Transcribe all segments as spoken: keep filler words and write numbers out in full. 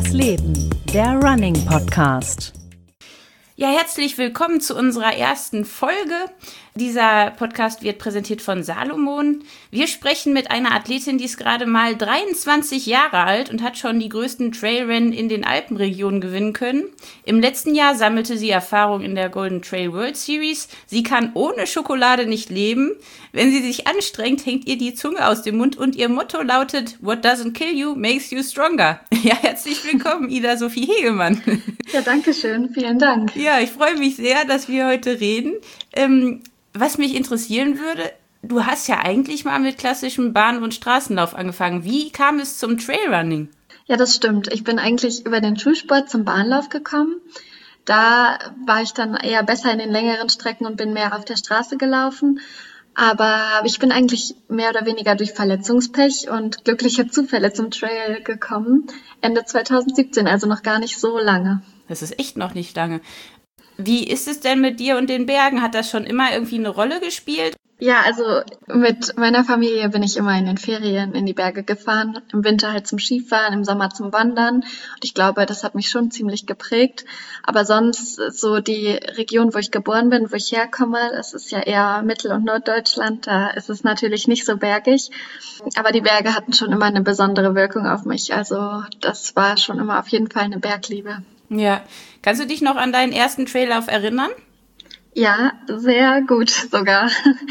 das Leben, der Running Podcast. Ja, herzlich willkommen zu unserer ersten Folge. Dieser Podcast wird präsentiert von Salomon. Wir sprechen mit einer Athletin, die ist gerade mal dreiundzwanzig Jahre alt und hat schon die größten Trailrennen in den Alpenregionen gewinnen können. Im letzten Jahr sammelte sie Erfahrung in der Golden Trail World Series. Sie kann ohne Schokolade nicht leben. Wenn sie sich anstrengt, hängt ihr die Zunge aus dem Mund und ihr Motto lautet: What doesn't kill you makes you stronger. Ja, herzlich willkommen, Ida Sophie Hegemann. Ja, danke schön. Vielen Dank. Ja, ich freue mich sehr, dass wir heute reden. Ähm, was mich interessieren würde, du hast ja eigentlich mal mit klassischem Bahn- und Straßenlauf angefangen. Wie kam es zum Trailrunning? Ja, das stimmt. Ich bin eigentlich über den Schulsport zum Bahnlauf gekommen. Da war ich dann eher besser in den längeren Strecken und bin mehr auf der Straße gelaufen. Aber ich bin eigentlich mehr oder weniger durch Verletzungspech und glückliche Zufälle zum Trail gekommen. Ende zwanzig siebzehn, also noch gar nicht so lange. Das ist echt noch nicht lange. Wie ist es denn mit dir und den Bergen? Hat das schon immer irgendwie eine Rolle gespielt? Ja, also mit meiner Familie bin ich immer in den Ferien in die Berge gefahren. Im Winter halt zum Skifahren, im Sommer zum Wandern. Und ich glaube, das hat mich schon ziemlich geprägt. Aber sonst so die Region, wo ich geboren bin, wo ich herkomme, das ist ja eher Mittel- und Norddeutschland. Da ist es natürlich nicht so bergig. Aber die Berge hatten schon immer eine besondere Wirkung auf mich. Also das war schon immer auf jeden Fall eine Bergliebe. Ja. Kannst du dich noch an deinen ersten Traillauf erinnern? Ja, sehr gut sogar.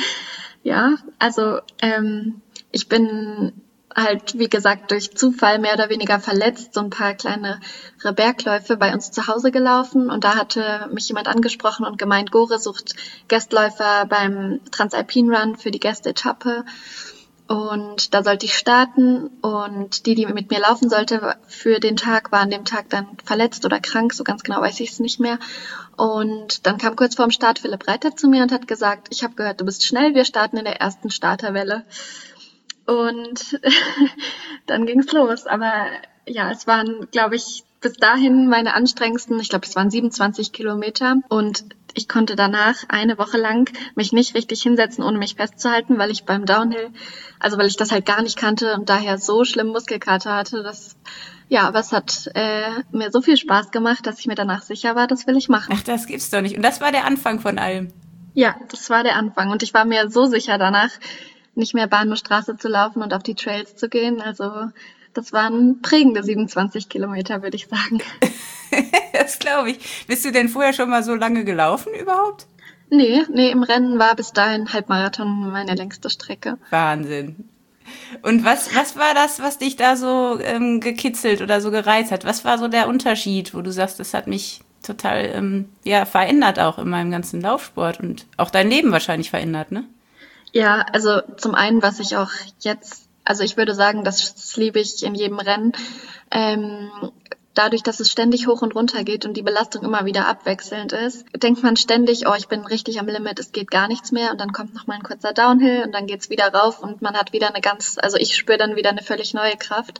Ja, also ähm, ich bin halt, wie gesagt, durch Zufall mehr oder weniger verletzt, so ein paar kleinere Bergläufe bei uns zu Hause gelaufen. Und da hatte mich jemand angesprochen und gemeint, Gore sucht Gastläufer beim Transalpine Run für die Gäste-Etappe. Und da sollte ich starten und die, die mit mir laufen sollte für den Tag, war an dem Tag dann verletzt oder krank, so ganz genau weiß ich es nicht mehr. Und dann kam kurz vorm Start Philipp Reiter zu mir und hat gesagt, ich habe gehört, du bist schnell, wir starten in der ersten Starterwelle. Und dann ging's los. Aber ja, es waren, glaube ich, bis dahin meine anstrengendsten, ich glaube, es waren siebenundzwanzig Kilometer und ich konnte danach eine Woche lang mich nicht richtig hinsetzen, ohne mich festzuhalten, weil ich beim Downhill, also weil ich das halt gar nicht kannte und daher so schlimm Muskelkater hatte, dass, ja, aber es hat äh, mir so viel Spaß gemacht, dass ich mir danach sicher war, das will ich machen. Ach, das gibt's doch nicht. Und das war der Anfang von allem? Ja, das war der Anfang und ich war mir so sicher danach, nicht mehr Bahn und Straße zu laufen und auf die Trails zu gehen, also das waren prägende siebenundzwanzig Kilometer, würde ich sagen. Das glaube ich. Bist du denn vorher schon mal so lange gelaufen überhaupt? Nee, nee, im Rennen war bis dahin Halbmarathon meine längste Strecke. Wahnsinn. Und was, was war das, was dich da so ähm, gekitzelt oder so gereizt hat? Was war so der Unterschied, wo du sagst, das hat mich total ähm, ja, verändert auch in meinem ganzen Laufsport und auch dein Leben wahrscheinlich verändert, ne? Ja, also zum einen, was ich auch jetzt, also ich würde sagen, das liebe ich in jedem Rennen, ähm, dadurch, dass es ständig hoch und runter geht und die Belastung immer wieder abwechselnd ist, denkt man ständig, oh, ich bin richtig am Limit, es geht gar nichts mehr und dann kommt noch mal ein kurzer Downhill und dann geht's wieder rauf und man hat wieder eine ganz, also ich spüre dann wieder eine völlig neue Kraft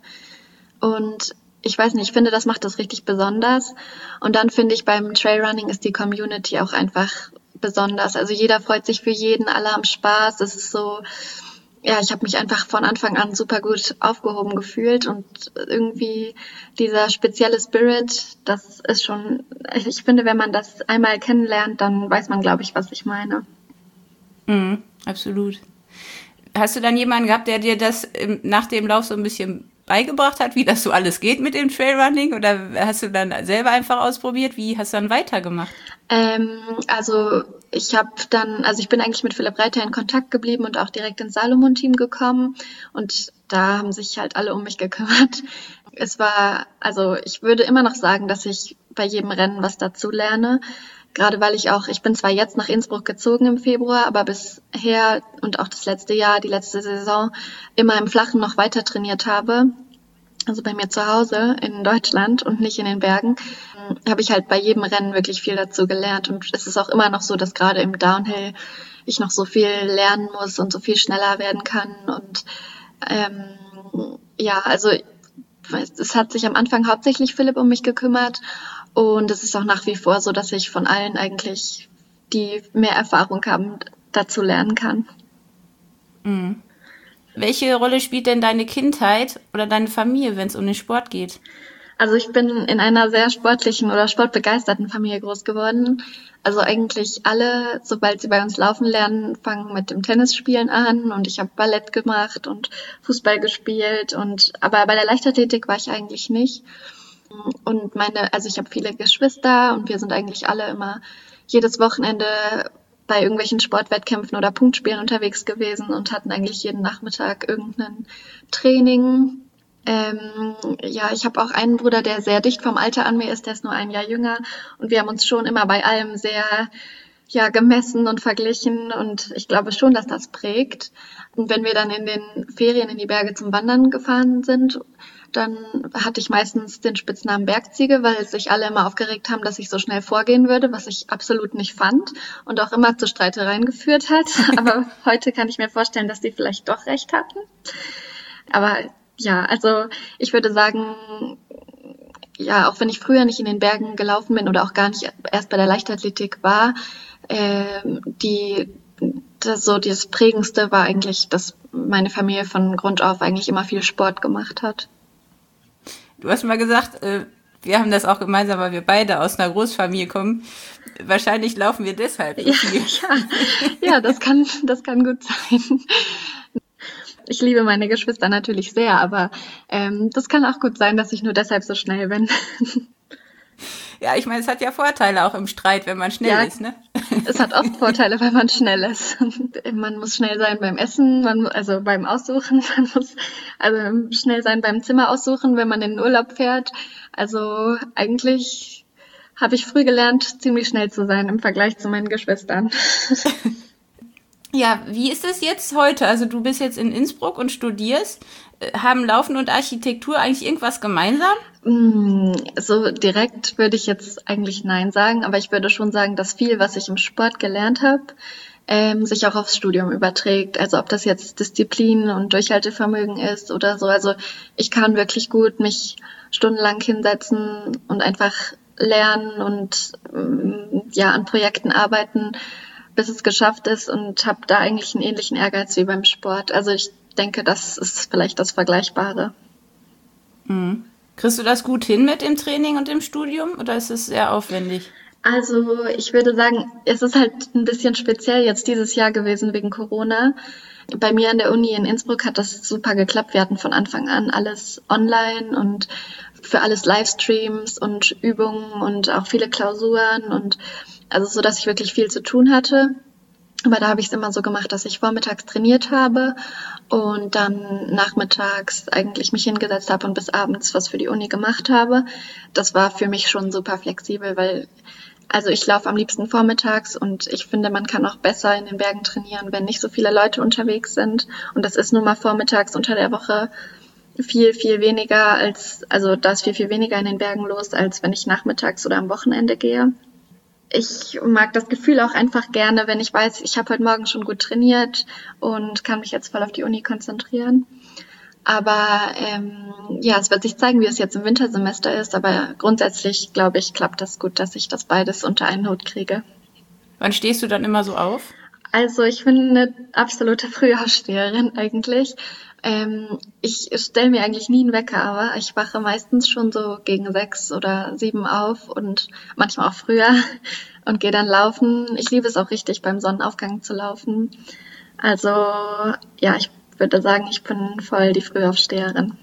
und ich weiß nicht, ich finde, das macht das richtig besonders und dann finde ich, beim Trailrunning ist die Community auch einfach besonders, also jeder freut sich für jeden, alle haben Spaß, es ist so, ja, ich habe mich einfach von Anfang an super gut aufgehoben gefühlt und irgendwie dieser spezielle Spirit, das ist schon, ich finde, wenn man das einmal kennenlernt, dann weiß man, glaube ich, was ich meine. Mhm, absolut. Hast du dann jemanden gehabt, der dir das nach dem Lauf so ein bisschen beigebracht hat, wie das so alles geht mit dem Trailrunning? Oder hast du dann selber einfach ausprobiert? Wie hast du dann weitergemacht? Ähm, also ich habe dann, also ich bin eigentlich mit Philipp Reiter in Kontakt geblieben und auch direkt ins Salomon-Team gekommen und da haben sich halt alle um mich gekümmert. Es war, also ich würde immer noch sagen, dass ich bei jedem Rennen was dazu lerne. Gerade weil ich auch, ich bin zwar jetzt nach Innsbruck gezogen im Februar, aber bisher und auch das letzte Jahr, die letzte Saison, immer im Flachen noch weiter trainiert habe. Also bei mir zu Hause in Deutschland und nicht in den Bergen, habe ich halt bei jedem Rennen wirklich viel dazu gelernt. Und es ist auch immer noch so, dass gerade im Downhill ich noch so viel lernen muss und so viel schneller werden kann. Und ähm, ja, also es hat sich am Anfang hauptsächlich Philipp um mich gekümmert. Und es ist auch nach wie vor so, dass ich von allen eigentlich, die mehr Erfahrung haben, dazu lernen kann. Mhm. Welche Rolle spielt denn deine Kindheit oder deine Familie, wenn es um den Sport geht? Also ich bin in einer sehr sportlichen oder sportbegeisterten Familie groß geworden. Also eigentlich alle, sobald sie bei uns laufen lernen, fangen mit dem Tennisspielen an und ich habe Ballett gemacht und Fußball gespielt und aber bei der Leichtathletik war ich eigentlich nicht. Und meine, also ich habe viele Geschwister und wir sind eigentlich alle immer jedes Wochenende bei irgendwelchen Sportwettkämpfen oder Punktspielen unterwegs gewesen und hatten eigentlich jeden Nachmittag irgendein Training. Ähm, ja, ich habe auch einen Bruder, der sehr dicht vom Alter an mir ist, der ist nur ein Jahr jünger und wir haben uns schon immer bei allem sehr ja gemessen und verglichen und ich glaube schon, dass das prägt. Und wenn wir dann in den Ferien in die Berge zum Wandern gefahren sind, dann hatte ich meistens den Spitznamen Bergziege, weil sich alle immer aufgeregt haben, dass ich so schnell vorgehen würde, was ich absolut nicht fand und auch immer zu Streitereien geführt hat. Aber heute kann ich mir vorstellen, dass die vielleicht doch recht hatten. Aber ja, also ich würde sagen, ja, auch wenn ich früher nicht in den Bergen gelaufen bin oder auch gar nicht erst bei der Leichtathletik war, äh, die das so das Prägendste war eigentlich, dass meine Familie von Grund auf eigentlich immer viel Sport gemacht hat. Du hast mal gesagt, äh, wir haben das auch gemeinsam, weil wir beide aus einer Großfamilie kommen. Wahrscheinlich laufen wir deshalb so viel. Ja, ja, ja, das kann, das kann gut sein. Ich liebe meine Geschwister natürlich sehr, aber ähm, das kann auch gut sein, dass ich nur deshalb so schnell bin. Ja, ich meine, es hat ja Vorteile auch im Streit, wenn man schnell ja, ist, ne? Es hat oft Vorteile, wenn man schnell ist. Man muss schnell sein beim Essen, man, also beim Aussuchen, man muss also schnell sein beim Zimmer aussuchen, wenn man in den Urlaub fährt. Also eigentlich habe ich früh gelernt, ziemlich schnell zu sein im Vergleich zu meinen Geschwistern. Ja, wie ist es jetzt heute? Also du bist jetzt in Innsbruck und studierst. Haben Laufen und Architektur eigentlich irgendwas gemeinsam? So direkt würde ich jetzt eigentlich nein sagen, aber ich würde schon sagen, dass viel, was ich im Sport gelernt habe, ähm, sich auch aufs Studium überträgt. Also ob das jetzt Disziplin und Durchhaltevermögen ist oder so. Also ich kann wirklich gut mich stundenlang hinsetzen und einfach lernen und ähm, ja an Projekten arbeiten, bis es geschafft ist und habe da eigentlich einen ähnlichen Ehrgeiz wie beim Sport. Also ich denke, das ist vielleicht das Vergleichbare. Mhm. Kriegst du das gut hin mit dem Training und dem Studium oder ist es sehr aufwendig? Also ich würde sagen, es ist halt ein bisschen speziell jetzt dieses Jahr gewesen wegen Corona. Bei mir an der Uni in Innsbruck hat das super geklappt. Wir hatten von Anfang an alles online und für alles Livestreams und Übungen und auch viele Klausuren und also so, dass ich wirklich viel zu tun hatte. Aber da habe ich es immer so gemacht, dass ich vormittags trainiert habe und dann nachmittags eigentlich mich hingesetzt habe und bis abends was für die Uni gemacht habe. Das war für mich schon super flexibel, weil also ich laufe am liebsten vormittags und ich finde, man kann auch besser in den Bergen trainieren, wenn nicht so viele Leute unterwegs sind. Und das ist nun mal vormittags unter der Woche viel, viel weniger als, also da ist viel, viel weniger in den Bergen los, als wenn ich nachmittags oder am Wochenende gehe. Ich mag das Gefühl auch einfach gerne, wenn ich weiß, ich habe heute Morgen schon gut trainiert und kann mich jetzt voll auf die Uni konzentrieren. Aber ähm, ja, es wird sich zeigen, wie es jetzt im Wintersemester ist. Aber grundsätzlich, glaube ich, klappt das gut, dass ich das beides unter einen Hut kriege. Wann stehst du dann immer so auf? Also ich bin eine absolute Frühaufsteherin eigentlich. Ähm, ich stelle mir eigentlich nie einen Wecker, aber ich wache meistens schon so gegen sechs oder sieben auf und manchmal auch früher und gehe dann laufen. Ich liebe es auch richtig, beim Sonnenaufgang zu laufen. Also ja, ich würde sagen, ich bin voll die Frühaufsteherin.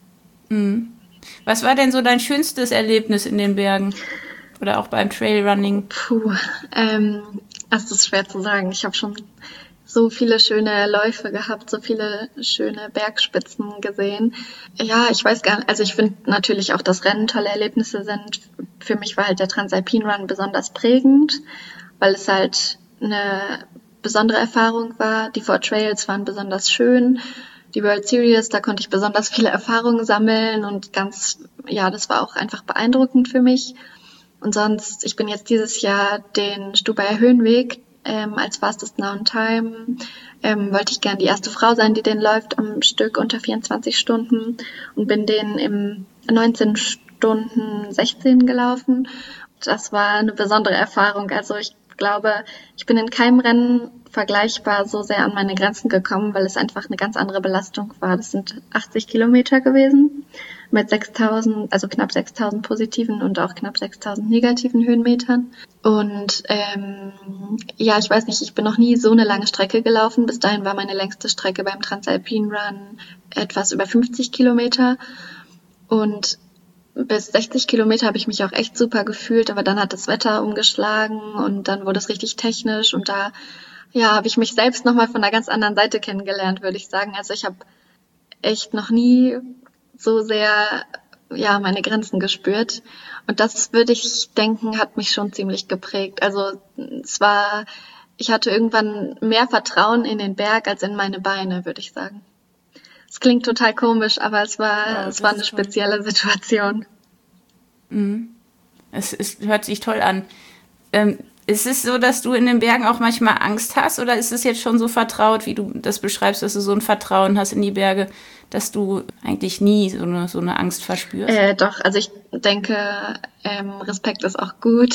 Mhm. Was war denn so dein schönstes Erlebnis in den Bergen oder auch beim Trailrunning? Puh, ähm, das ist schwer zu sagen. Ich habe schon so viele schöne Läufe gehabt, so viele schöne Bergspitzen gesehen. Ja, ich weiß gar nicht, also ich finde natürlich auch, dass Rennen tolle Erlebnisse sind. Für mich war halt der Transalpine Run besonders prägend, weil es halt eine besondere Erfahrung war. Die Four Trails waren besonders schön. Die World Series, da konnte ich besonders viele Erfahrungen sammeln und ganz, ja, das war auch einfach beeindruckend für mich. Und sonst, ich bin jetzt dieses Jahr den Stubaier Höhenweg ähm, als Fastest Known Time, ähm, wollte ich gern die erste Frau sein, die den läuft am Stück unter vierundzwanzig Stunden und bin den im neunzehn Stunden sechzehn gelaufen. Das war eine besondere Erfahrung. Also ich glaube, ich bin in keinem Rennen vergleichbar so sehr an meine Grenzen gekommen, weil es einfach eine ganz andere Belastung war. Das sind achtzig Kilometer gewesen mit sechstausend, also knapp sechstausend positiven und auch knapp sechstausend negativen Höhenmetern. Und ähm, ja, ich weiß nicht, ich bin noch nie so eine lange Strecke gelaufen. Bis dahin war meine längste Strecke beim Transalpine Run etwas über fünfzig Kilometer. Und bis sechzig Kilometer habe ich mich auch echt super gefühlt, aber dann hat das Wetter umgeschlagen und dann wurde es richtig technisch und da ja, habe ich mich selbst nochmal von einer ganz anderen Seite kennengelernt, würde ich sagen. Also ich habe echt noch nie so sehr ja meine Grenzen gespürt und das, würde ich denken, hat mich schon ziemlich geprägt. Also es war, ich hatte irgendwann mehr Vertrauen in den Berg als in meine Beine, würde ich sagen. Es klingt total komisch, aber es war, oh, es war eine spezielle toll. Situation. Mhm. Es ist, hört sich toll an. Ähm, ist es so, dass du in den Bergen auch manchmal Angst hast oder ist es jetzt schon so vertraut, wie du das beschreibst, dass du so ein Vertrauen hast in die Berge, dass du eigentlich nie so eine, so eine Angst verspürst? Äh, doch, also ich denke, ähm, Respekt ist auch gut.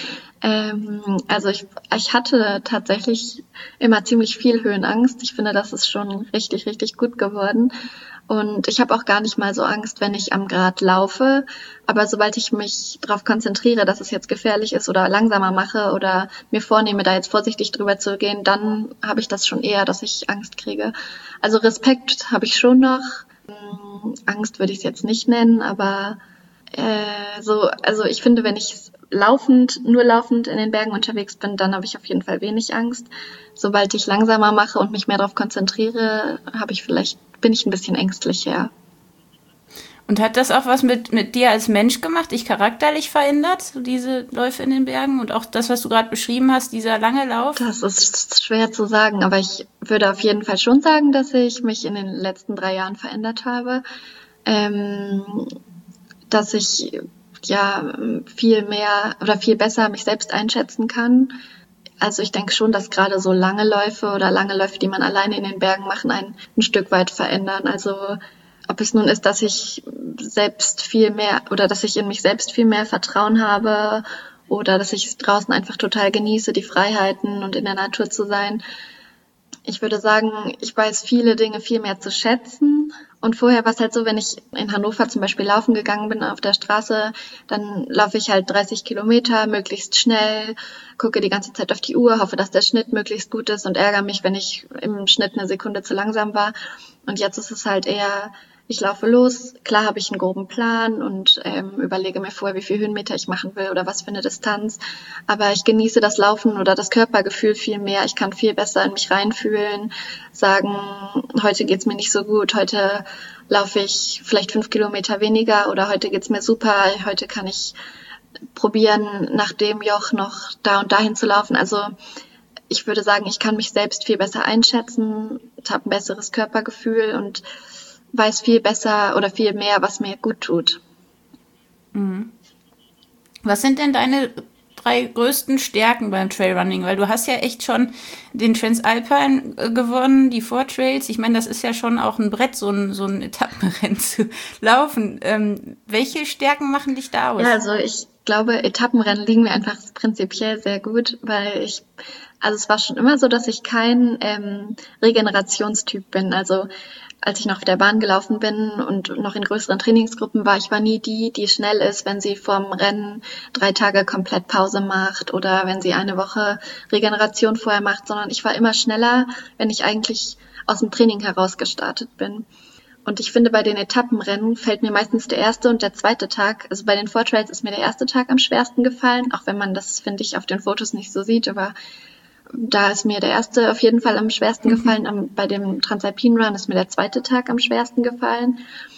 Ähm, also ich, ich hatte tatsächlich immer ziemlich viel Höhenangst. Ich finde, das ist schon richtig, richtig gut geworden. Und ich habe auch gar nicht mal so Angst, wenn ich am Grat laufe. Aber sobald ich mich darauf konzentriere, dass es jetzt gefährlich ist oder langsamer mache oder mir vornehme, da jetzt vorsichtig drüber zu gehen, dann habe ich das schon eher, dass ich Angst kriege. Also Respekt habe ich schon noch. Angst würde ich es jetzt nicht nennen, aber äh, so, also ich finde, wenn ich laufend, nur laufend in den Bergen unterwegs bin, dann habe ich auf jeden Fall wenig Angst. Sobald ich langsamer mache und mich mehr darauf konzentriere, habe ich vielleicht, bin ich ein bisschen ängstlicher. Und hat das auch was mit, mit dir als Mensch gemacht, dich charakterlich verändert, so diese Läufe in den Bergen und auch das, was du gerade beschrieben hast, dieser lange Lauf? Das ist schwer zu sagen, aber ich würde auf jeden Fall schon sagen, dass ich mich in den letzten drei Jahren verändert habe. Ähm, dass ich ja viel mehr oder viel besser mich selbst einschätzen kann. Also ich denke schon, dass gerade so lange Läufe oder lange Läufe, die man alleine in den Bergen machen, einen ein Stück weit verändern. Also ob es nun ist, dass ich selbst viel mehr oder dass ich in mich selbst viel mehr Vertrauen habe oder dass ich es draußen einfach total genieße, die Freiheiten und in der Natur zu sein. Ich würde sagen, ich weiß viele Dinge viel mehr zu schätzen. Und vorher war es halt so, wenn ich in Hannover zum Beispiel laufen gegangen bin auf der Straße, dann laufe ich halt dreißig Kilometer, möglichst schnell, gucke die ganze Zeit auf die Uhr, hoffe, dass der Schnitt möglichst gut ist und ärgere mich, wenn ich im Schnitt eine Sekunde zu langsam war. Und jetzt ist es halt eher, ich laufe los, klar habe ich einen groben Plan und ähm, überlege mir vorher, wie viel Höhenmeter ich machen will oder was für eine Distanz. Aber ich genieße das Laufen oder das Körpergefühl viel mehr. Ich kann viel besser in mich reinfühlen, sagen, heute geht's mir nicht so gut, heute laufe ich vielleicht fünf Kilometer weniger oder heute geht's mir super, heute kann ich probieren, nach dem Joch noch da und dahin zu laufen. Also ich würde sagen, ich kann mich selbst viel besser einschätzen, habe ein besseres Körpergefühl und weiß viel besser oder viel mehr, was mir gut tut. Mhm. Was sind denn deine drei größten Stärken beim Trailrunning? Weil du hast ja echt schon den Transalpine gewonnen, die Four Trails. Ich meine, das ist ja schon auch ein Brett, so ein, so ein Etappenrennen zu laufen. Ähm, welche Stärken machen dich da aus? Ja, also ich glaube, Etappenrennen liegen mir einfach prinzipiell sehr gut, weil ich, also es war schon immer so, dass ich kein ähm, Regenerationstyp bin. Also als ich noch auf der Bahn gelaufen bin und noch in größeren Trainingsgruppen war, ich war nie die, die schnell ist, wenn sie vorm Rennen drei Tage komplett Pause macht oder wenn sie eine Woche Regeneration vorher macht, sondern ich war immer schneller, wenn ich eigentlich aus dem Training heraus gestartet bin. Und ich finde, bei den Etappenrennen fällt mir meistens der erste und der zweite Tag, also bei den Four Trails ist mir der erste Tag am schwersten gefallen, auch wenn man das, finde ich, auf den Fotos nicht so sieht, aber da ist mir der erste auf jeden Fall am schwersten mhm. gefallen. Am, bei dem Transalpine Run ist mir der zweite Tag am schwersten gefallen.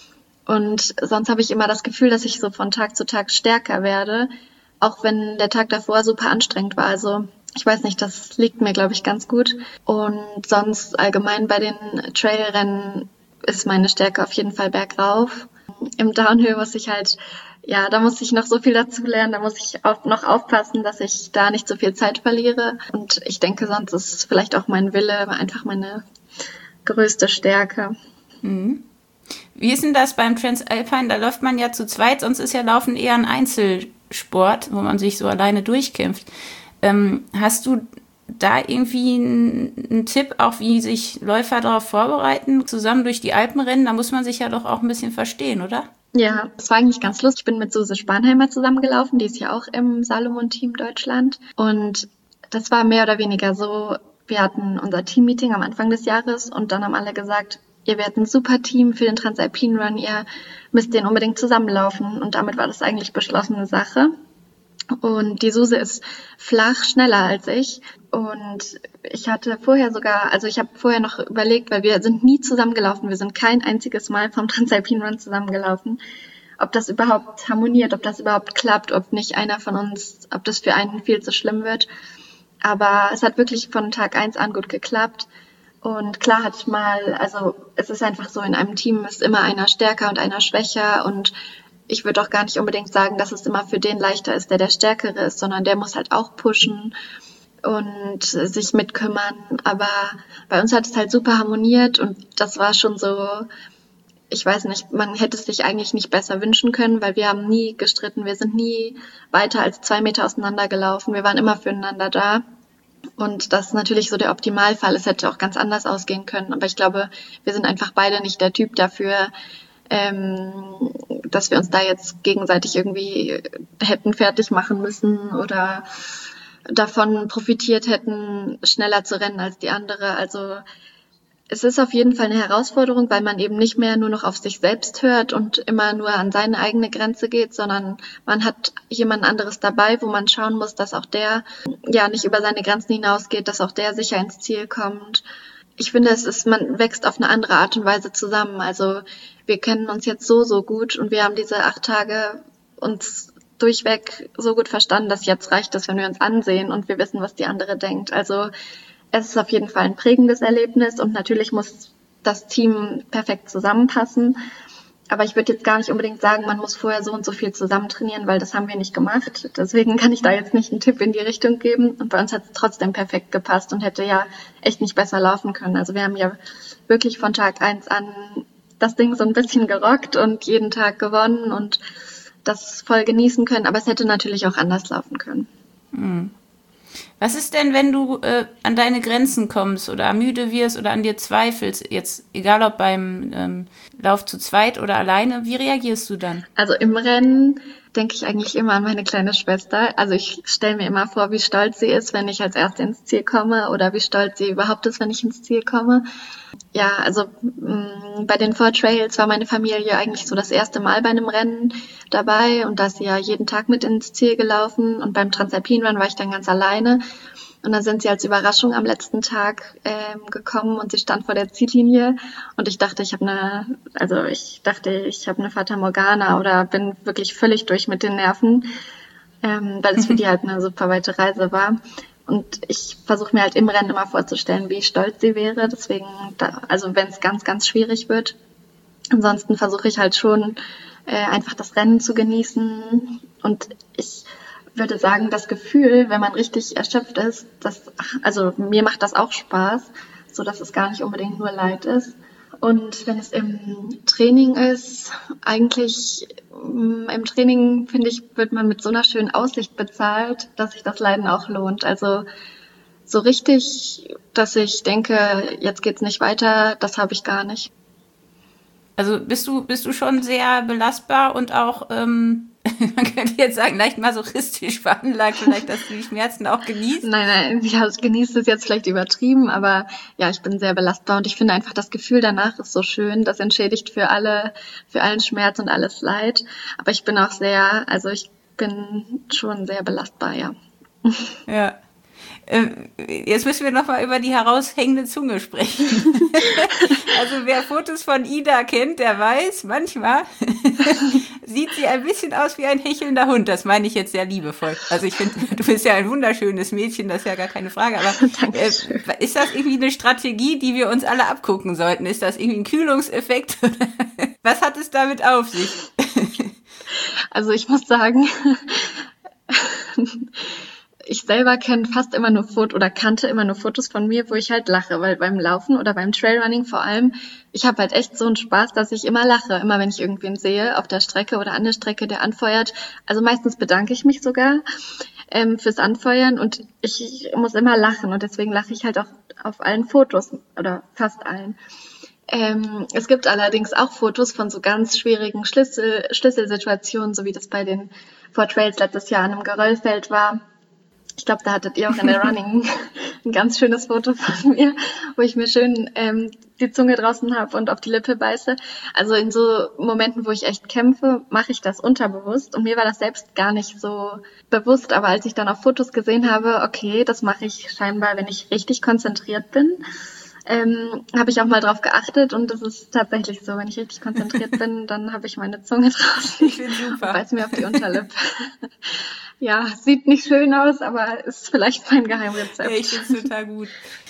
Und sonst habe ich immer das Gefühl, dass ich so von Tag zu Tag stärker werde, auch wenn der Tag davor super anstrengend war. Also ich weiß nicht, das liegt mir, glaube ich, ganz gut. Und sonst allgemein bei den Trailrennen ist meine Stärke auf jeden Fall bergauf. Im Downhill muss ich halt, ja, da muss ich noch so viel dazu lernen, da muss ich auch noch aufpassen, dass ich da nicht so viel Zeit verliere. Und ich denke, sonst ist vielleicht auch mein Wille einfach meine größte Stärke. Mhm. Wie ist denn das beim Transalpine? Da läuft man ja zu zweit, sonst ist ja Laufen eher ein Einzelsport, wo man sich so alleine durchkämpft. Ähm, hast du da irgendwie einen Tipp, auch wie sich Läufer darauf vorbereiten, zusammen durch die Alpen rennen? Da muss man sich ja doch auch ein bisschen verstehen, oder? Ja, das war eigentlich ganz lustig. Ich bin mit Suse Spanheimer zusammengelaufen, die ist ja auch im Salomon-Team Deutschland. Und das war mehr oder weniger so, wir hatten unser Team-Meeting am Anfang des Jahres und dann haben alle gesagt, ihr werdet ein super Team für den Transalpine Run, ihr müsst den unbedingt zusammenlaufen. Und damit war das eigentlich beschlossene Sache. Und die Suse ist flach schneller als ich. Und ich hatte vorher sogar, also ich habe vorher noch überlegt, weil wir sind nie zusammengelaufen, wir sind kein einziges Mal vom Transalpine Run zusammengelaufen, ob das überhaupt harmoniert, ob das überhaupt klappt, ob nicht einer von uns, ob das für einen viel zu schlimm wird. Aber es hat wirklich von Tag eins an gut geklappt. Und klar hatte ich mal, also es ist einfach so, in einem Team ist immer einer stärker und einer schwächer und ich würde auch gar nicht unbedingt sagen, dass es immer für den leichter ist, der der Stärkere ist, sondern der muss halt auch pushen und sich mitkümmern. Aber bei uns hat es halt super harmoniert und das war schon so, ich weiß nicht, man hätte es sich eigentlich nicht besser wünschen können, weil wir haben nie gestritten, wir sind nie weiter als zwei Meter auseinander gelaufen, wir waren immer füreinander da. Und das ist natürlich so der Optimalfall, es hätte auch ganz anders ausgehen können, aber ich glaube, wir sind einfach beide nicht der Typ dafür, Ähm, dass wir uns da jetzt gegenseitig irgendwie hätten fertig machen müssen oder davon profitiert hätten, schneller zu rennen als die andere. Also es ist auf jeden Fall eine Herausforderung, weil man eben nicht mehr nur noch auf sich selbst hört und immer nur an seine eigene Grenze geht, sondern man hat jemand anderes dabei, wo man schauen muss, dass auch der ja nicht über seine Grenzen hinausgeht, dass auch der sicher ins Ziel kommt. Ich finde, es ist, man wächst auf eine andere Art und Weise zusammen. Also wir kennen uns jetzt so, so gut und wir haben diese acht Tage uns durchweg so gut verstanden, dass jetzt reicht es, wenn wir uns ansehen und wir wissen, was die andere denkt. Also es ist auf jeden Fall ein prägendes Erlebnis und natürlich muss das Team perfekt zusammenpassen. Aber ich würde jetzt gar nicht unbedingt sagen, man muss vorher so und so viel zusammen trainieren, weil das haben wir nicht gemacht. Deswegen kann ich da jetzt nicht einen Tipp in die Richtung geben. Und bei uns hat es trotzdem perfekt gepasst und hätte ja echt nicht besser laufen können. Also wir haben ja wirklich von Tag eins an das Ding so ein bisschen gerockt und jeden Tag gewonnen und das voll genießen können. Aber es hätte natürlich auch anders laufen können. Mhm. Was ist denn, wenn du äh, an deine Grenzen kommst oder müde wirst oder an dir zweifelst, jetzt egal ob beim ähm, Lauf zu zweit oder alleine, wie reagierst du dann? Also im Rennen denke ich eigentlich immer an meine kleine Schwester. Also ich stelle mir immer vor, wie stolz sie ist, wenn ich als Erste ins Ziel komme oder wie stolz sie überhaupt ist, wenn ich ins Ziel komme. Ja, also mh, bei den Four Trails war meine Familie eigentlich so das erste Mal bei einem Rennen dabei und da ist sie ja jeden Tag mit ins Ziel gelaufen und beim Transalpine Run war ich dann ganz alleine. Und dann sind sie als Überraschung am letzten Tag ähm, gekommen und sie stand vor der Ziellinie und ich dachte, ich habe eine, also ich dachte, ich habe eine Fata Morgana oder bin wirklich völlig durch mit den Nerven, ähm, weil es für die halt eine super weite Reise war. Und ich versuche mir halt im Rennen immer vorzustellen, wie stolz sie wäre. Deswegen, da, also wenn es ganz, ganz schwierig wird. Ansonsten versuche ich halt schon äh, einfach das Rennen zu genießen und ich würde sagen, das Gefühl, wenn man richtig erschöpft ist, das, also mir macht das auch Spaß, so dass es gar nicht unbedingt nur Leid ist. Und wenn es im Training ist, eigentlich im Training, finde ich, wird man mit so einer schönen Aussicht bezahlt, dass sich das Leiden auch lohnt. Also so richtig, dass ich denke, jetzt geht's nicht weiter, das habe ich gar nicht. Also bist du bist du schon sehr belastbar und auch ähm man könnte jetzt sagen, leicht masochistisch veranlagt, vielleicht, dass du die Schmerzen auch genießt. Nein, nein, ja, ich genieße es jetzt vielleicht übertrieben, aber ja, ich bin sehr belastbar und ich finde einfach, das Gefühl danach ist so schön, das entschädigt für alle, für allen Schmerz und alles Leid. Aber ich bin auch sehr, also ich bin schon sehr belastbar, ja. Ja. Jetzt müssen wir nochmal über die heraushängende Zunge sprechen. Also wer Fotos von Ida kennt, der weiß, manchmal sieht sie ein bisschen aus wie ein hechelnder Hund. Das meine ich jetzt sehr liebevoll. Also ich finde, du bist ja ein wunderschönes Mädchen, das ist ja gar keine Frage. Aber äh, ist das irgendwie eine Strategie, die wir uns alle abgucken sollten? Ist das irgendwie ein Kühlungseffekt? Was hat es damit auf sich? Also ich muss sagen, ich selber kenne fast immer nur Fotos oder kannte immer nur Fotos von mir, wo ich halt lache, weil beim Laufen oder beim Trailrunning vor allem, ich habe halt echt so einen Spaß, dass ich immer lache, immer wenn ich irgendwen sehe auf der Strecke oder an der Strecke, der anfeuert. Also meistens bedanke ich mich sogar ähm, fürs Anfeuern und ich, ich muss immer lachen und deswegen lache ich halt auch auf allen Fotos oder fast allen. Ähm, es gibt allerdings auch Fotos von so ganz schwierigen Schlüssel, Schlüsselsituationen, so wie das bei den Four Trails letztes Jahr an einem Geröllfeld war. Ich glaube, da hattet ihr auch in der Running ein ganz schönes Foto von mir, wo ich mir schön ähm, die Zunge draußen habe und auf die Lippe beiße. Also in so Momenten, wo ich echt kämpfe, mache ich das unterbewusst. Und mir war das selbst gar nicht so bewusst. Aber als ich dann auf Fotos gesehen habe, okay, das mache ich scheinbar, wenn ich richtig konzentriert bin, ähm, habe ich auch mal drauf geachtet. Und das ist tatsächlich so, wenn ich richtig konzentriert bin, dann habe ich meine Zunge draußen. Ich finde super. Beiß mir auf die Unterlippe. Ja, sieht nicht schön aus, aber ist vielleicht mein Geheimrezept. Ja, ich finde es total gut.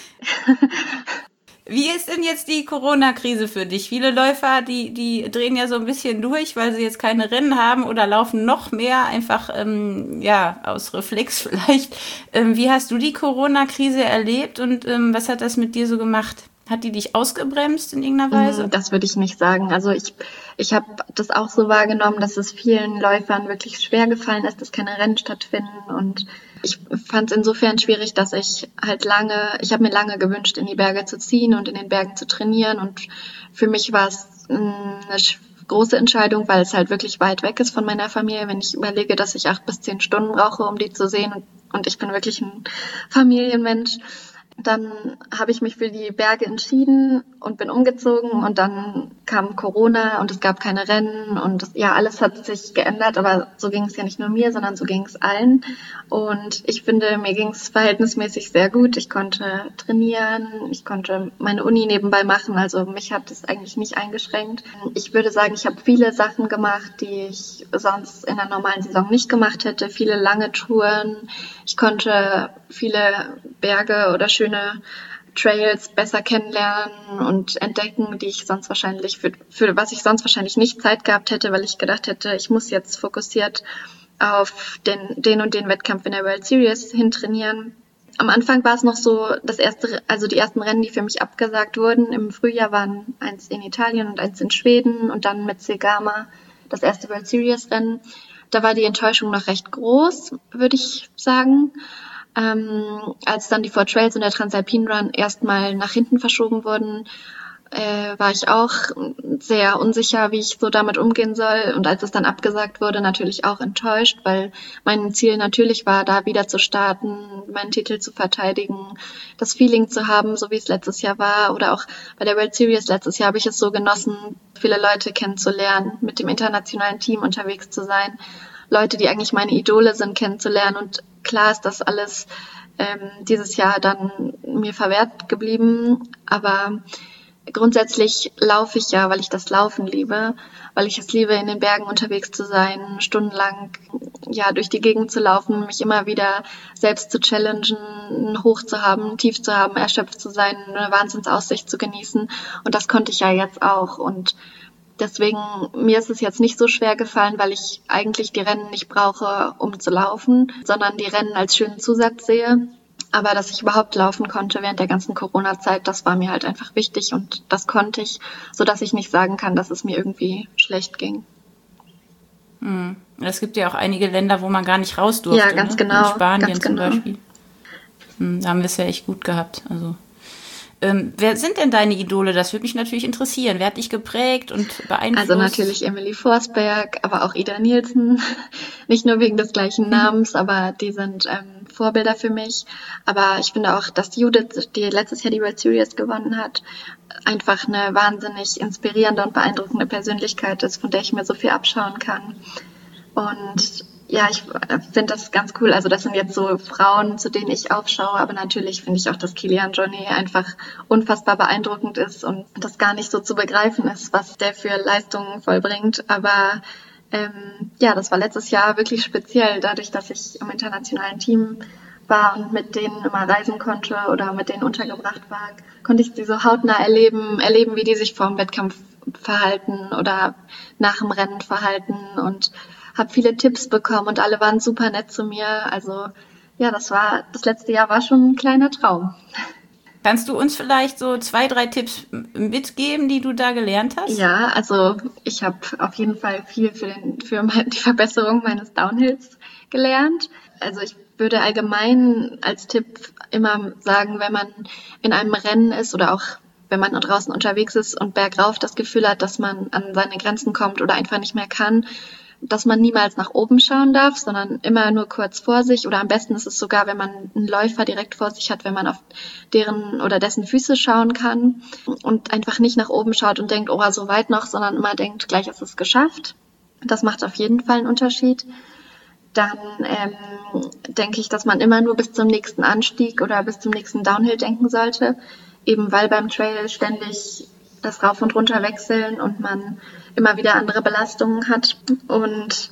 Wie ist denn jetzt die Corona-Krise für dich? Viele Läufer, die, die drehen ja so ein bisschen durch, weil sie jetzt keine Rennen haben oder laufen noch mehr, einfach ähm, ja aus Reflex vielleicht. Ähm, wie hast du die Corona-Krise erlebt und ähm, was hat das mit dir so gemacht? Hat die dich ausgebremst in irgendeiner Weise? Das würde ich nicht sagen. Also ich, ich habe das auch so wahrgenommen, dass es vielen Läufern wirklich schwer gefallen ist, dass keine Rennen stattfinden. Und ich fand es insofern schwierig, dass ich halt lange, ich habe mir lange gewünscht, in die Berge zu ziehen und in den Bergen zu trainieren. Und für mich war es eine große Entscheidung, weil es halt wirklich weit weg ist von meiner Familie. Wenn ich überlege, dass ich acht bis zehn Stunden brauche, um die zu sehen, und, und ich bin wirklich ein Familienmensch, dann habe ich mich für die Berge entschieden und bin umgezogen und dann kam Corona und es gab keine Rennen und das, ja, alles hat sich geändert, aber so ging es ja nicht nur mir, sondern so ging es allen und ich finde, mir ging es verhältnismäßig sehr gut. Ich konnte trainieren, ich konnte meine Uni nebenbei machen, also mich hat es eigentlich nicht eingeschränkt. Ich würde sagen, ich habe viele Sachen gemacht, die ich sonst in einer normalen Saison nicht gemacht hätte, viele lange Touren. Ich konnte viele Berge oder schöne Trails besser kennenlernen und entdecken, die ich sonst wahrscheinlich für, für was ich sonst wahrscheinlich nicht Zeit gehabt hätte, weil ich gedacht hätte, ich muss jetzt fokussiert auf den, den und den Wettkampf in der World Series hintrainieren. Am Anfang war es noch so, das erste, also die ersten Rennen, die für mich abgesagt wurden, im Frühjahr waren eins in Italien und eins in Schweden und dann mit Zegama das erste World Series Rennen. Da war die Enttäuschung noch recht groß, würde ich sagen. Ähm, als dann die Four Trails und der Transalpine Run erstmal nach hinten verschoben wurden, äh, war ich auch sehr unsicher, wie ich so damit umgehen soll. Und als es dann abgesagt wurde, natürlich auch enttäuscht, weil mein Ziel natürlich war, da wieder zu starten, meinen Titel zu verteidigen, das Feeling zu haben, so wie es letztes Jahr war. Oder auch bei der World Series letztes Jahr habe ich es so genossen, viele Leute kennenzulernen, mit dem internationalen Team unterwegs zu sein, Leute, die eigentlich meine Idole sind, kennenzulernen. Und klar ist das alles ähm, dieses Jahr dann mir verwehrt geblieben. Aber grundsätzlich laufe ich ja, weil ich das Laufen liebe, weil ich es liebe, in den Bergen unterwegs zu sein, stundenlang ja durch die Gegend zu laufen, mich immer wieder selbst zu challengen, einen Hoch zu haben, tief zu haben, erschöpft zu sein, eine Wahnsinnsaussicht zu genießen. Und das konnte ich ja jetzt auch. Und deswegen, mir ist es jetzt nicht so schwer gefallen, weil ich eigentlich die Rennen nicht brauche, um zu laufen, sondern die Rennen als schönen Zusatz sehe. Aber dass ich überhaupt laufen konnte während der ganzen Corona-Zeit, das war mir halt einfach wichtig und das konnte ich, sodass ich nicht sagen kann, dass es mir irgendwie schlecht ging. Hm. Es gibt ja auch einige Länder, wo man gar nicht raus durfte. Ja, ganz ne? genau. In Spanien ganz zum genau. Beispiel. Hm, da haben wir es ja echt gut gehabt. Also Ähm, wer sind denn deine Idole? Das würde mich natürlich interessieren. Wer hat dich geprägt und beeinflusst? Also natürlich Emily Forsberg, aber auch Ida Nielsen. Nicht nur wegen des gleichen Namens, aber die sind ähm, Vorbilder für mich. Aber ich finde auch, dass Judith, die letztes Jahr die World Series gewonnen hat, einfach eine wahnsinnig inspirierende und beeindruckende Persönlichkeit ist, von der ich mir so viel abschauen kann. Und ja, ich finde das ganz cool. Also das sind jetzt so Frauen, zu denen ich aufschaue, aber natürlich finde ich auch, dass Kilian Jornet einfach unfassbar beeindruckend ist und das gar nicht so zu begreifen ist, was der für Leistungen vollbringt. Aber ähm, ja, das war letztes Jahr wirklich speziell, dadurch, dass ich im internationalen Team war und mit denen immer reisen konnte oder mit denen untergebracht war, konnte ich sie so hautnah erleben, erleben, wie die sich vor dem Wettkampf verhalten oder nach dem Rennen verhalten und habe viele Tipps bekommen und alle waren super nett zu mir. Also ja, das war das letzte Jahr war schon ein kleiner Traum. Kannst du uns vielleicht so zwei, drei Tipps mitgeben, die du da gelernt hast? Ja, also ich habe auf jeden Fall viel für, den, für die Verbesserung meines Downhills gelernt. Also ich würde allgemein als Tipp immer sagen, wenn man in einem Rennen ist oder auch wenn man draußen unterwegs ist und bergauf das Gefühl hat, dass man an seine Grenzen kommt oder einfach nicht mehr kann, dass man niemals nach oben schauen darf, sondern immer nur kurz vor sich, oder am besten ist es sogar, wenn man einen Läufer direkt vor sich hat, wenn man auf deren oder dessen Füße schauen kann und einfach nicht nach oben schaut und denkt, oh, so weit noch, sondern immer denkt, gleich ist es geschafft. Das macht auf jeden Fall einen Unterschied. Dann ähm, denke ich, dass man immer nur bis zum nächsten Anstieg oder bis zum nächsten Downhill denken sollte, eben weil beim Trail ständig das Rauf und Runter wechseln und man immer wieder andere Belastungen hat. Und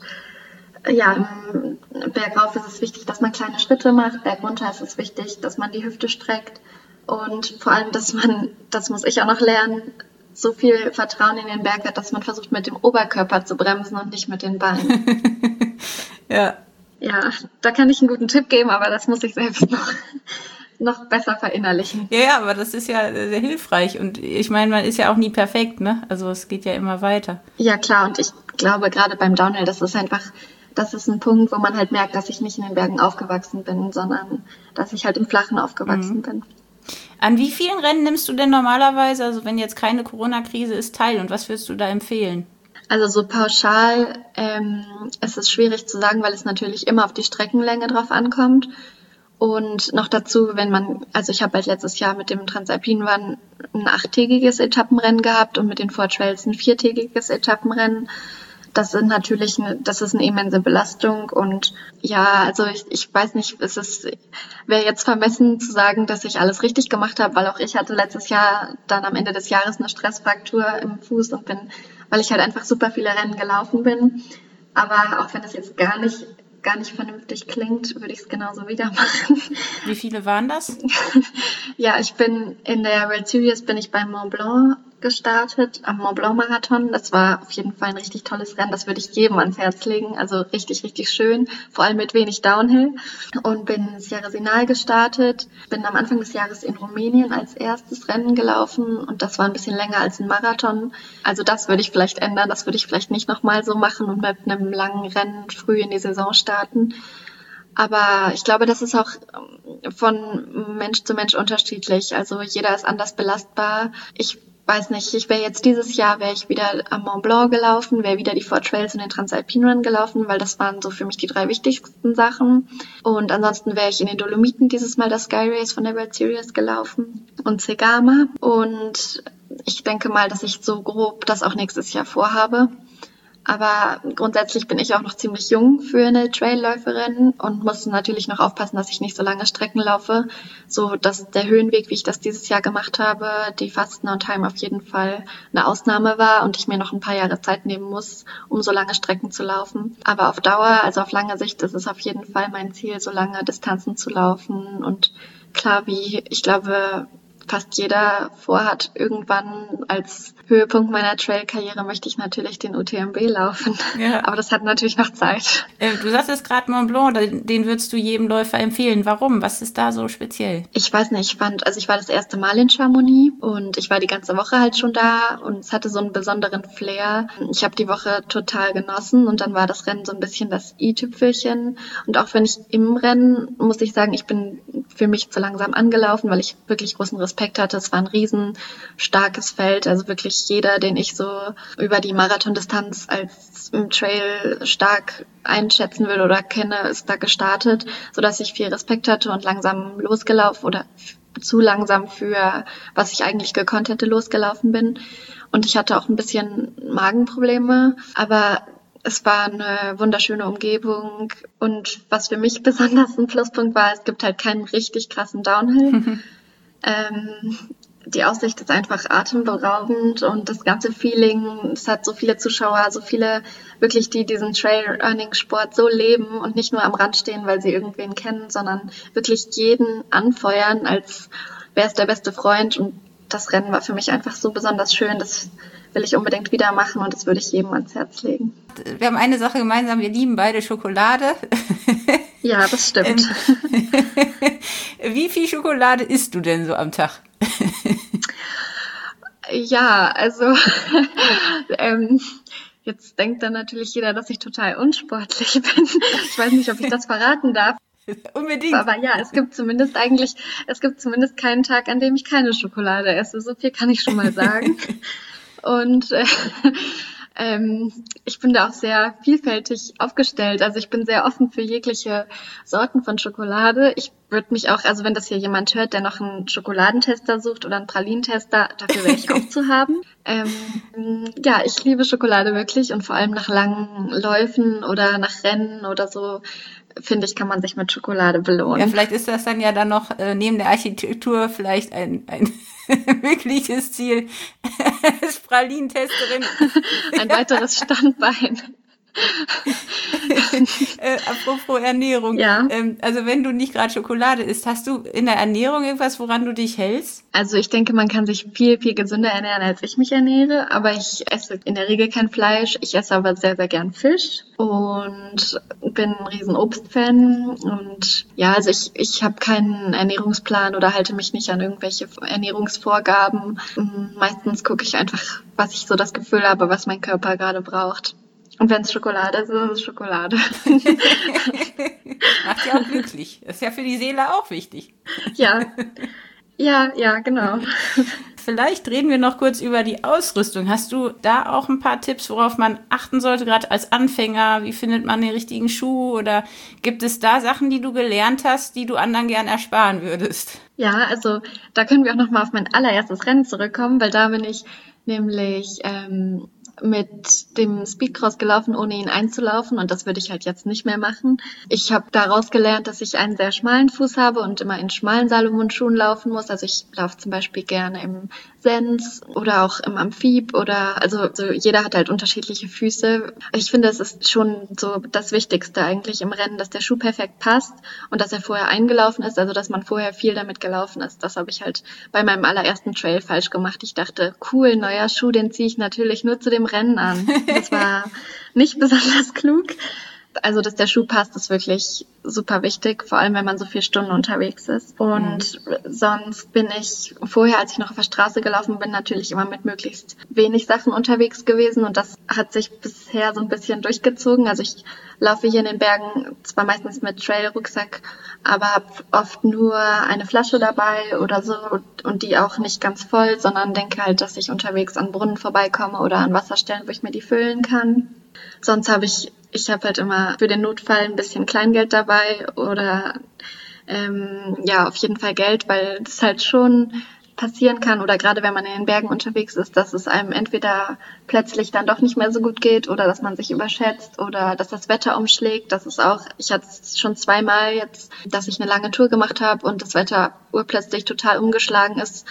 ja, bergauf ist es wichtig, dass man kleine Schritte macht, bergunter ist es wichtig, dass man die Hüfte streckt und vor allem, dass man, das muss ich auch noch lernen, so viel Vertrauen in den Berg hat, dass man versucht, mit dem Oberkörper zu bremsen und nicht mit den Beinen. Ja. Ja, da kann ich einen guten Tipp geben, aber das muss ich selbst noch noch besser verinnerlichen. Ja, ja, aber das ist ja sehr hilfreich und ich meine, man ist ja auch nie perfekt, ne? Also es geht ja immer weiter. Ja, klar, und ich glaube, gerade beim Downhill, das ist einfach, das ist ein Punkt, wo man halt merkt, dass ich nicht in den Bergen aufgewachsen bin, sondern dass ich halt im Flachen aufgewachsen mhm. bin. An wie vielen Rennen nimmst du denn normalerweise, also wenn jetzt keine Corona-Krise ist, teil und was würdest du da empfehlen? Also so pauschal ähm, ist es schwierig zu sagen, weil es natürlich immer auf die Streckenlänge drauf ankommt. Und noch dazu, wenn man, also ich habe halt letztes Jahr mit dem Transalpin Run ein achttägiges Etappenrennen gehabt und mit den Four Trails ein viertägiges Etappenrennen. Das sind natürlich, eine, das ist eine immense Belastung und ja, also ich, ich weiß nicht, es ist, wäre jetzt vermessen zu sagen, dass ich alles richtig gemacht habe, weil auch ich hatte letztes Jahr dann am Ende des Jahres eine Stressfraktur im Fuß und bin, weil ich halt einfach super viele Rennen gelaufen bin. Aber auch wenn das jetzt gar nicht gar nicht vernünftig klingt, würde ich es genauso wieder machen. Wie viele waren das? Ja, ich bin in der World Series bin ich beim Mont Blanc gestartet, am Mont Blanc Marathon. Das war auf jeden Fall ein richtig tolles Rennen. Das würde ich jedem ans Herz legen. Also richtig, richtig schön. Vor allem mit wenig Downhill. Und bin Sierra Sinal gestartet. Bin am Anfang des Jahres in Rumänien als erstes Rennen gelaufen. Und das war ein bisschen länger als ein Marathon. Also das würde ich vielleicht ändern. Das würde ich vielleicht nicht nochmal so machen und mit einem langen Rennen früh in die Saison starten. Aber ich glaube, das ist auch von Mensch zu Mensch unterschiedlich. Also jeder ist anders belastbar. Ich weiß nicht, ich wäre jetzt dieses Jahr, wäre ich wieder am Mont Blanc gelaufen, wäre wieder die Four Trails und den Transalpin Run gelaufen, weil das waren so für mich die drei wichtigsten Sachen. Und ansonsten wäre ich in den Dolomiten dieses Mal das Sky Race von der World Series gelaufen und Zegama. Und ich denke mal, dass ich so grob das auch nächstes Jahr vorhabe. Aber grundsätzlich bin ich auch noch ziemlich jung für eine Trailläuferin und muss natürlich noch aufpassen, dass ich nicht so lange Strecken laufe, so dass der Höhenweg, wie ich das dieses Jahr gemacht habe, die Fast No Time auf jeden Fall eine Ausnahme war und ich mir noch ein paar Jahre Zeit nehmen muss, um so lange Strecken zu laufen. Aber auf Dauer, also auf lange Sicht, ist es auf jeden Fall mein Ziel, so lange Distanzen zu laufen. Und klar, wie ich glaube, fast jeder vorhat, irgendwann als Höhepunkt meiner Trail-Karriere möchte ich natürlich den U T M B laufen. Ja. Aber das hat natürlich noch Zeit. Äh, du sagst jetzt gerade Mont Blanc, den würdest du jedem Läufer empfehlen. Warum? Was ist da so speziell? Ich weiß nicht, ich fand, also ich war das erste Mal in Chamonix und ich war die ganze Woche halt schon da und es hatte so einen besonderen Flair. Ich habe die Woche total genossen und dann war das Rennen so ein bisschen das i-Tüpfelchen. Und auch wenn ich im Rennen, muss ich sagen, ich bin für mich zu langsam angelaufen, weil ich wirklich großen Respekt hatte. Es war ein riesen starkes Feld, also wirklich jeder, den ich so über die Marathondistanz als im Trail stark einschätzen würde oder kenne, ist da gestartet, sodass ich viel Respekt hatte und langsam losgelaufen oder zu langsam für, was ich eigentlich gekonnt hätte, losgelaufen bin. Und ich hatte auch ein bisschen Magenprobleme, aber es war eine wunderschöne Umgebung und was für mich besonders ein Pluspunkt war, es gibt halt keinen richtig krassen Downhill. ähm, die Aussicht ist einfach atemberaubend und das ganze Feeling, es hat so viele Zuschauer, so viele wirklich, die diesen Trail-Running-Sport so leben und nicht nur am Rand stehen, weil sie irgendwen kennen, sondern wirklich jeden anfeuern, als wäre es der beste Freund. Und das Rennen war für mich einfach so besonders schön, das will ich unbedingt wieder machen und das würde ich jedem ans Herz legen. Wir haben eine Sache gemeinsam, wir lieben beide Schokolade. Ja, das stimmt. Wie viel Schokolade isst du denn so am Tag? Ja, also ähm, jetzt denkt dann natürlich jeder, dass ich total unsportlich bin. Ich weiß nicht, ob ich das verraten darf. Unbedingt. Aber ja, es gibt zumindest eigentlich, es gibt zumindest keinen Tag, an dem ich keine Schokolade esse. So viel kann ich schon mal sagen. Und äh, ähm, ich bin da auch sehr vielfältig aufgestellt. Also ich bin sehr offen für jegliche Sorten von Schokolade. Ich würde mich auch, also wenn das hier jemand hört, der noch einen Schokoladentester sucht oder einen Pralinentester, dafür wäre ich auch zu haben. Ähm, ja, ich liebe Schokolade wirklich und vor allem nach langen Läufen oder nach Rennen oder so, finde ich, kann man sich mit Schokolade belohnen. Ja, vielleicht ist das dann ja dann noch äh, neben der Architektur vielleicht ein, ein wirkliches Ziel als Pralinentesterin. Ein weiteres Standbein. äh, apropos Ernährung. Ja. Ähm, also wenn du nicht gerade Schokolade isst, hast du in der Ernährung irgendwas, woran du dich hältst? Also ich denke, man kann sich viel, viel gesünder ernähren, als ich mich ernähre. Aber ich esse in der Regel kein Fleisch. Ich esse aber sehr, sehr gern Fisch und bin ein riesen Obstfan. Und ja, also ich, ich habe keinen Ernährungsplan oder halte mich nicht an irgendwelche Ernährungsvorgaben. Meistens gucke ich einfach, was ich so das Gefühl habe, was mein Körper gerade braucht. Und wenn es Schokolade ist, ist es Schokolade. Macht ja auch glücklich. Das ist ja für die Seele auch wichtig. Ja, ja, ja, genau. Vielleicht reden wir noch kurz über die Ausrüstung. Hast du da auch ein paar Tipps, worauf man achten sollte, gerade als Anfänger? Wie findet man den richtigen Schuh? Oder gibt es da Sachen, die du gelernt hast, die du anderen gern ersparen würdest? Ja, also da können wir auch noch mal auf mein allererstes Rennen zurückkommen, weil da bin ich nämlich ähm, mit dem Speedcross gelaufen, ohne ihn einzulaufen, und das würde ich halt jetzt nicht mehr machen. Ich habe daraus gelernt, dass ich einen sehr schmalen Fuß habe und immer in schmalen Salomon-Schuhen laufen muss. Also ich laufe zum Beispiel gerne im Sens oder auch im Amphib oder also, also jeder hat halt unterschiedliche Füße. Ich finde, es ist schon so das Wichtigste eigentlich im Rennen, dass der Schuh perfekt passt und dass er vorher eingelaufen ist, also dass man vorher viel damit gelaufen ist. Das habe ich halt bei meinem allerersten Trail falsch gemacht. Ich dachte, cool, neuer Schuh, den ziehe ich natürlich nur zu dem Rennen an. Das war nicht besonders klug. Also, dass der Schuh passt, ist wirklich super wichtig, vor allem, wenn man so viele Stunden unterwegs ist. Und mhm. sonst bin ich vorher, als ich noch auf der Straße gelaufen bin, natürlich immer mit möglichst wenig Sachen unterwegs gewesen. Und das hat sich bisher so ein bisschen durchgezogen. Also ich laufe hier in den Bergen zwar meistens mit Trail-Rucksack, aber habe oft nur eine Flasche dabei oder so und die auch nicht ganz voll, sondern denke halt, dass ich unterwegs an Brunnen vorbeikomme oder an Wasserstellen, wo ich mir die füllen kann. Sonst habe ich, ich habe halt immer für den Notfall ein bisschen Kleingeld dabei oder ähm, ja, auf jeden Fall Geld, weil das halt schon passieren kann oder gerade wenn man in den Bergen unterwegs ist, dass es einem entweder plötzlich dann doch nicht mehr so gut geht oder dass man sich überschätzt oder dass das Wetter umschlägt. Das ist auch, ich hatte es schon zweimal jetzt, dass ich eine lange Tour gemacht habe und das Wetter urplötzlich total umgeschlagen ist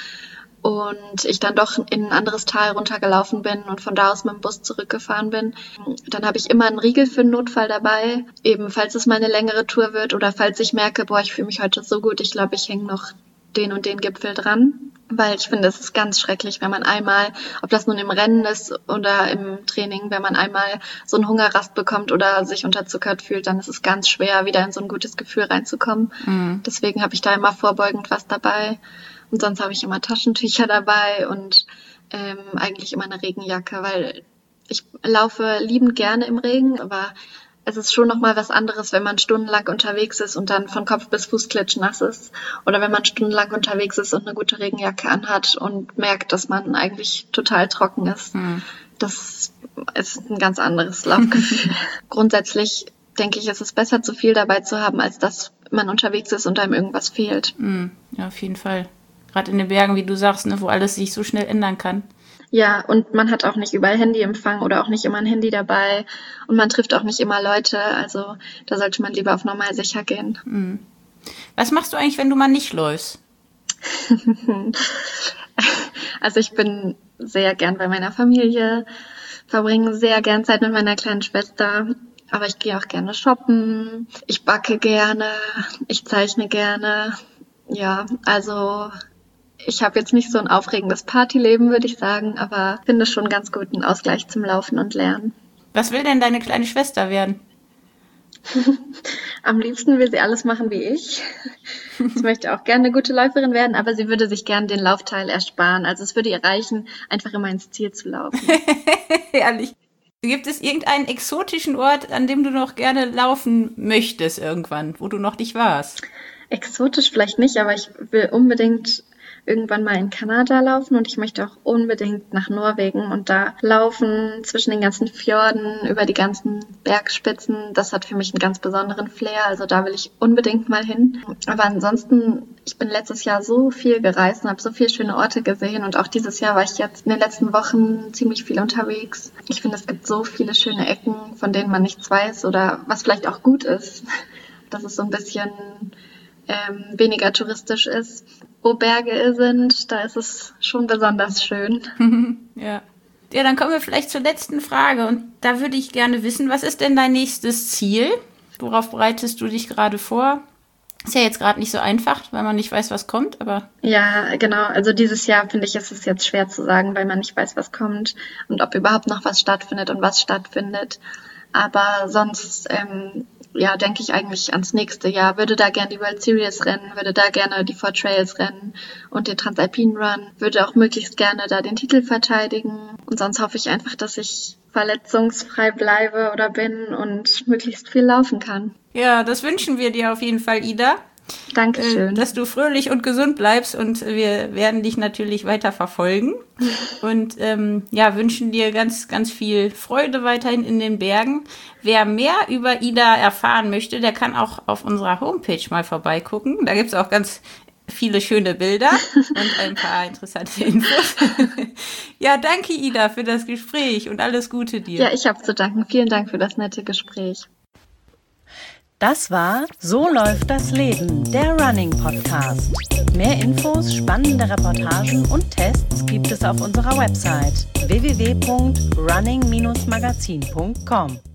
und ich dann doch in ein anderes Tal runtergelaufen bin und von da aus mit dem Bus zurückgefahren bin. Dann habe ich immer einen Riegel für den Notfall dabei, eben falls es mal eine längere Tour wird oder falls ich merke, boah, ich fühle mich heute so gut, ich glaube, ich hänge noch den und den Gipfel dran. Weil ich finde, es ist ganz schrecklich, wenn man einmal, ob das nun im Rennen ist oder im Training, wenn man einmal so einen Hungerrast bekommt oder sich unterzuckert fühlt, dann ist es ganz schwer, wieder in so ein gutes Gefühl reinzukommen. Mhm. Deswegen habe ich da immer vorbeugend was dabei. Und sonst habe ich immer Taschentücher dabei und ähm, eigentlich immer eine Regenjacke, weil ich laufe liebend gerne im Regen, aber es ist schon nochmal was anderes, wenn man stundenlang unterwegs ist und dann von Kopf bis Fuß klitschnass ist. Oder wenn man stundenlang unterwegs ist und eine gute Regenjacke anhat und merkt, dass man eigentlich total trocken ist. Mhm. Das ist ein ganz anderes Laufgefühl. Grundsätzlich denke ich, ist es besser, zu viel dabei zu haben, als dass man unterwegs ist und einem irgendwas fehlt. Mhm. Ja, auf jeden Fall. Gerade in den Bergen, wie du sagst, ne, wo alles sich so schnell ändern kann. Ja, und man hat auch nicht überall Handyempfang oder auch nicht immer ein Handy dabei und man trifft auch nicht immer Leute, also da sollte man lieber auf normal sicher gehen. Mhm. Was machst du eigentlich, wenn du mal nicht läufst? Also ich bin sehr gern bei meiner Familie, verbringe sehr gern Zeit mit meiner kleinen Schwester, aber ich gehe auch gerne shoppen, ich backe gerne, ich zeichne gerne, ja, also ich habe jetzt nicht so ein aufregendes Partyleben, würde ich sagen, aber finde schon ganz gut einen Ausgleich zum Laufen und Lernen. Was will denn deine kleine Schwester werden? Am liebsten will sie alles machen wie ich. Sie möchte auch gerne eine gute Läuferin werden, aber sie würde sich gerne den Laufteil ersparen. Also es würde ihr reichen, einfach immer ins Ziel zu laufen. Ehrlich. Gibt es irgendeinen exotischen Ort, an dem du noch gerne laufen möchtest irgendwann, wo du noch nicht warst? Exotisch vielleicht nicht, aber ich will unbedingt irgendwann mal in Kanada laufen und ich möchte auch unbedingt nach Norwegen und da laufen zwischen den ganzen Fjorden, über die ganzen Bergspitzen. Das hat für mich einen ganz besonderen Flair, also da will ich unbedingt mal hin. Aber ansonsten, ich bin letztes Jahr so viel gereist und habe so viele schöne Orte gesehen und auch dieses Jahr war ich jetzt in den letzten Wochen ziemlich viel unterwegs. Ich finde, es gibt so viele schöne Ecken, von denen man nichts weiß oder was vielleicht auch gut ist, dass es so ein bisschen ähm, weniger touristisch ist. Wo Berge sind, da ist es schon besonders schön. Ja. Ja, dann kommen wir vielleicht zur letzten Frage und da würde ich gerne wissen, was ist denn dein nächstes Ziel? Worauf bereitest du dich gerade vor? Ist ja jetzt gerade nicht so einfach, weil man nicht weiß, was kommt, aber... Ja, genau. Also dieses Jahr, finde ich, ist es jetzt schwer zu sagen, weil man nicht weiß, was kommt und ob überhaupt noch was stattfindet und was stattfindet. Aber sonst, ähm, ja, denke ich eigentlich ans nächste Jahr. Würde da gerne die World Series rennen, würde da gerne die Four Trails rennen und den Transalpine Run. Würde auch möglichst gerne da den Titel verteidigen. Und sonst hoffe ich einfach, dass ich verletzungsfrei bleibe oder bin und möglichst viel laufen kann. Ja, das wünschen wir dir auf jeden Fall, Ida. Dankeschön. Dass du fröhlich und gesund bleibst und wir werden dich natürlich weiter verfolgen und ähm, ja, wünschen dir ganz, ganz viel Freude weiterhin in den Bergen. Wer mehr über Ida erfahren möchte, der kann auch auf unserer Homepage mal vorbeigucken. Da gibt es auch ganz viele schöne Bilder und ein paar interessante Infos. Ja, danke Ida für das Gespräch und alles Gute dir. Ja, ich habe zu danken. Vielen Dank für das nette Gespräch. Das war So läuft das Leben, der Running Podcast. Mehr Infos, spannende Reportagen und Tests gibt es auf unserer Website w w w punkt running Bindestrich magazin punkt com.